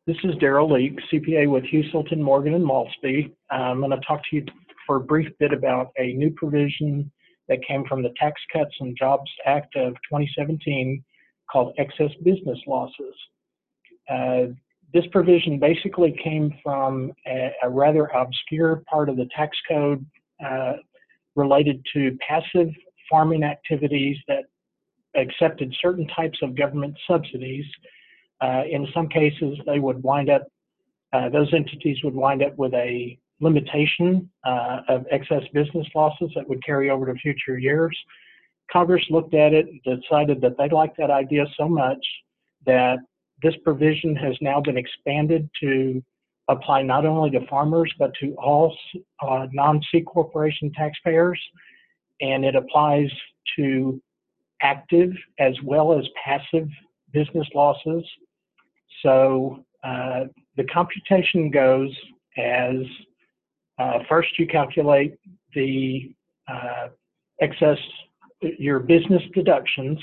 This is Daryl Leak, CPA with Husselton, Morgan & Malsby. I'm going to talk to you for a brief bit about a new provision that came from the Tax Cuts and Jobs Act of 2017 called excess business losses. This provision basically came from a rather obscure part of the tax code related to passive farming activities that accepted certain types of government subsidies. In some cases, they would wind up, those entities would wind up with a limitation of excess business losses that would carry over to future years. Congress looked at it and decided that they liked that idea so much that this provision has now been expanded to apply not only to farmers, but to all non-C corporation taxpayers. And it applies to active as well as passive business losses. So the computation goes as first you calculate the excess, your business deductions,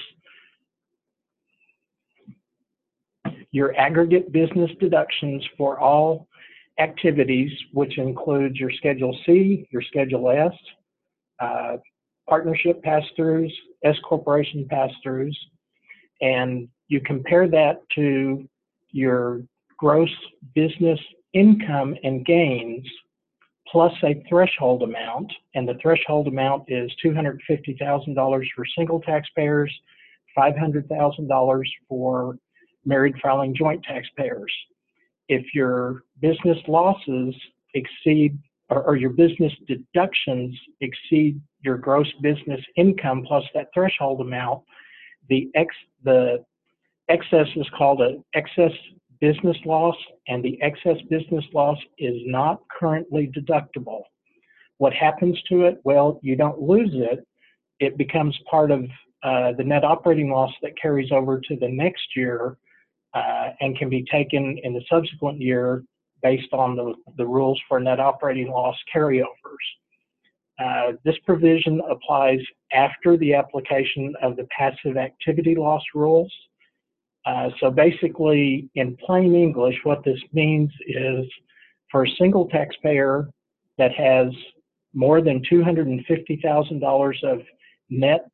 your aggregate business deductions for all activities, which includes your Schedule C, your Schedule S, partnership pass-throughs, S corporation pass-throughs, and you compare that to your gross business income and gains plus a threshold amount, and the threshold amount is $250,000 for single taxpayers, $500,000 for married filing joint taxpayers. If your business losses exceed, or your business deductions exceed your gross business income plus that threshold amount, the excess is called an excess business loss, and the excess business loss is not currently deductible. What happens to it? Well, you don't lose it. It becomes part of the net operating loss that carries over to the next year and can be taken in the subsequent year based on the rules for net operating loss carryovers. This provision applies after the application of the passive activity loss rules. So basically, in plain English, what this means is for a single taxpayer that has more than $250,000 of net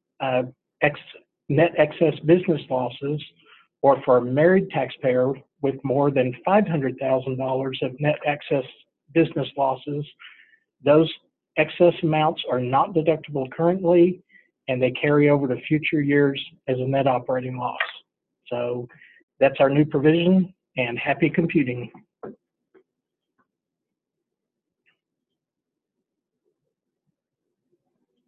excess business losses, or for a married taxpayer with more than $500,000 of net excess business losses, those excess amounts are not deductible currently, and they carry over to future years as a net operating loss. So that's our new provision, and happy computing.